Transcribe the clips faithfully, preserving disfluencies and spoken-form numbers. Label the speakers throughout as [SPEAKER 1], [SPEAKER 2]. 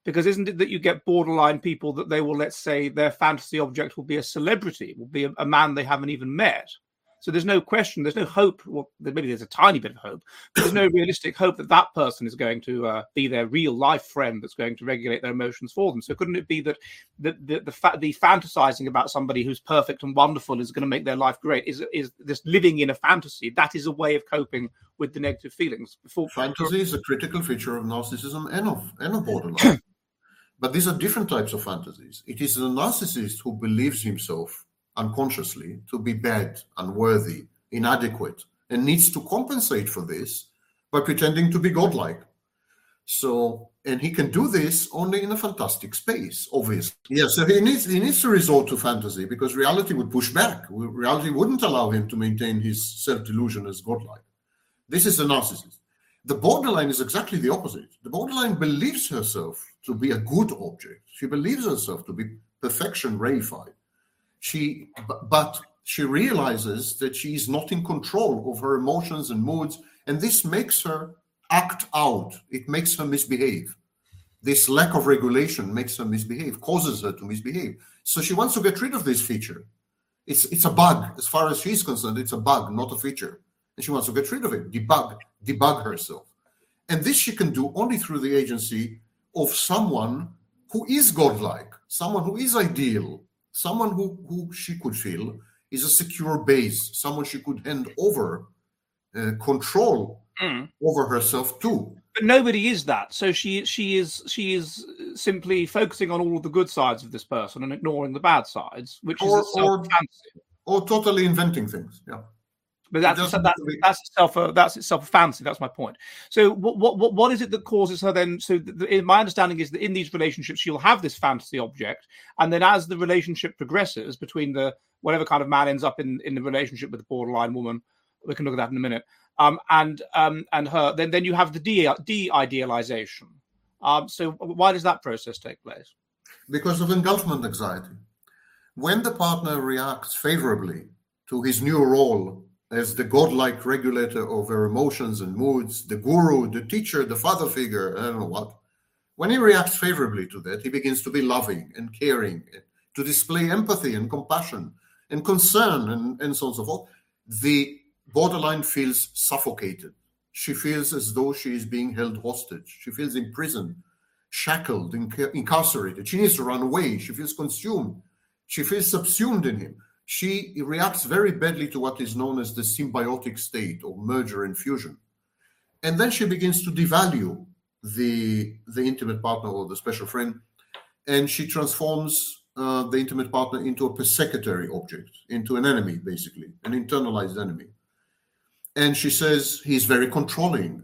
[SPEAKER 1] Because isn't it that you get borderline people that they will, let's say, their fantasy object will be a celebrity, will be a, a man they haven't even met. So there's no question, there's no hope. Well, maybe there's a tiny bit of hope, but there's no realistic hope that that person is going to uh, be their real life friend that's going to regulate their emotions for them. So couldn't it be that the the the, fa- the fantasizing about somebody who's perfect and wonderful is going to make their life great? Is is this living in a fantasy? That is a way of coping with the negative feelings. Before
[SPEAKER 2] fantasy is a critical feature of narcissism and of and of borderline. But these are different types of fantasies. It is the narcissist who believes himself unconsciously to be bad, unworthy, inadequate, and needs to compensate for this by pretending to be godlike. So, and he can do this only in a fantastic space, obviously. Yeah, so he needs he needs to resort to fantasy because reality would push back. Reality wouldn't allow him to maintain his self-delusion as godlike. This is the narcissist. The borderline is exactly the opposite. The borderline believes herself to be a good object. She believes herself to be perfection reified. She, but she realizes that she is not in control of her emotions and moods, and this makes her act out. It makes her misbehave. This lack of regulation makes her misbehave, causes her to misbehave. So she wants to get rid of this feature. It's it's a bug. As far as she's concerned, it's a bug, not a feature. And she wants to get rid of it, debug, debug herself. And this she can do only through the agency of someone who is godlike, someone who is ideal, someone who, who she could feel is a secure base, someone she could hand over uh, control mm. over herself to.
[SPEAKER 1] But nobody is that. So she she is she is simply focusing on all of the good sides of this person and ignoring the bad sides, which
[SPEAKER 2] or,
[SPEAKER 1] is or,
[SPEAKER 2] or totally inventing things. Yeah.
[SPEAKER 1] But that's that, that's itself a, that's itself a fantasy. That's my point. So what what what is it that causes her then? So the, the, my understanding is that in these relationships she'll have this fantasy object, and then as the relationship progresses between the whatever kind of man ends up in, in the relationship with the borderline woman, we can look at that in a minute. Um, and um, and her then then you have the de de-idealization. Um, so why does that process take place?
[SPEAKER 2] Because of engulfment anxiety. When the partner reacts favorably to his new role as the godlike regulator of her emotions and moods, the guru, the teacher, the father figure, I don't know what. When he reacts favorably to that, he begins to be loving and caring, to display empathy and compassion and concern and, and so on and so forth. The borderline feels suffocated. She feels as though she is being held hostage. She feels imprisoned, shackled, inc- incarcerated. She needs to run away. She feels consumed. She feels subsumed in him. She reacts very badly to what is known as the symbiotic state or merger and fusion. And then she begins to devalue the, the intimate partner or the special friend, and she transforms uh, the intimate partner into a persecutory object, into an enemy, basically, an internalized enemy. And she says, he's very controlling.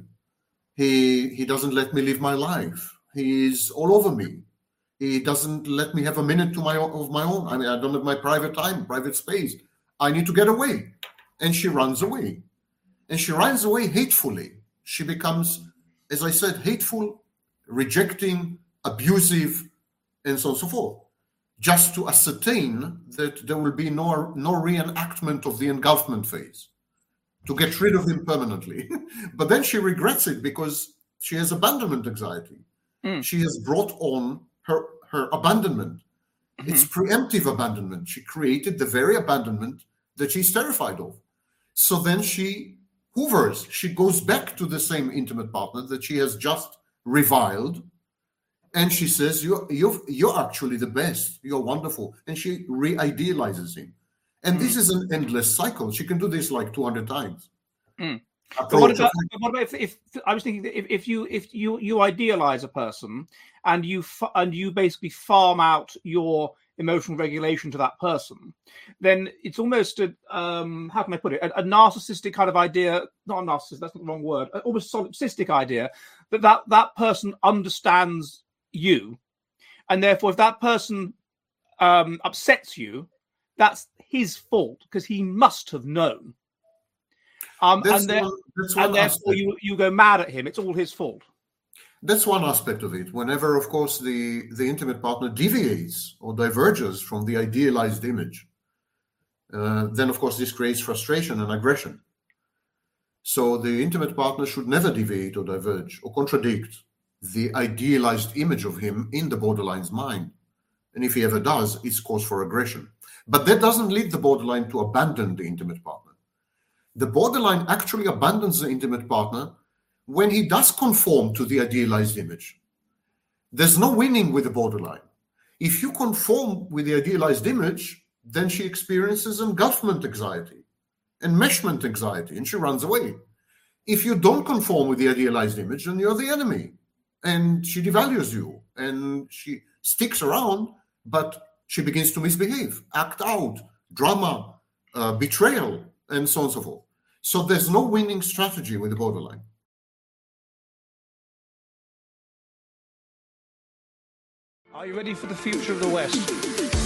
[SPEAKER 2] He, he doesn't let me live my life. He's all over me. He doesn't let me have a minute to my of my own. I mean, I don't have my private time, private space. I need to get away. And she runs away. And she runs away hatefully. She becomes, as I said, hateful, rejecting, abusive, and so on and so forth, just to ascertain that there will be no, no reenactment of the engulfment phase, to get rid of him permanently. But then she regrets it because she has abandonment anxiety. Mm. She has brought on her, her abandonment. Mm-hmm. It's preemptive abandonment. She created the very abandonment that she's terrified of. So then she hoovers. She goes back to the same intimate partner that she has just reviled. And she says, you're, you're, you're actually the best. You're wonderful. And she re-idealizes him. And mm. this is an endless cycle. She can do this like two hundred times.
[SPEAKER 1] Mm. But what about, what about if, if I was thinking that if, if you if you you idealize a person and you and you basically farm out your emotional regulation to that person, then it's almost a um, how can I put it a, a narcissistic kind of idea, not a narcissist, that's not the wrong word, almost solipsistic idea that, that that person understands you, and therefore if that person um, upsets you, that's his fault because he must have known. Um, and, there, one, and therefore you, you go mad at him. It's all his fault.
[SPEAKER 2] That's one aspect of it. Whenever, of course, the, the intimate partner deviates or diverges from the idealized image, uh, then, of course, this creates frustration and aggression. So the intimate partner should never deviate or diverge or contradict. the idealized image of him in the borderline's mind. And if he ever does, it's cause for aggression. But that doesn't lead the borderline to abandon the intimate partner. The borderline actually abandons the intimate partner when he does conform to the idealized image. There's no winning with the borderline. If you conform with the idealized image, then she experiences engulfment anxiety, enmeshment anxiety, and she runs away. If you don't conform with the idealized image, then you're the enemy, and she devalues you, and she sticks around, but she begins to misbehave, act out, drama, uh, betrayal, and so on and so forth. So there's no winning strategy with the borderline.
[SPEAKER 1] Are you ready for the future of the West?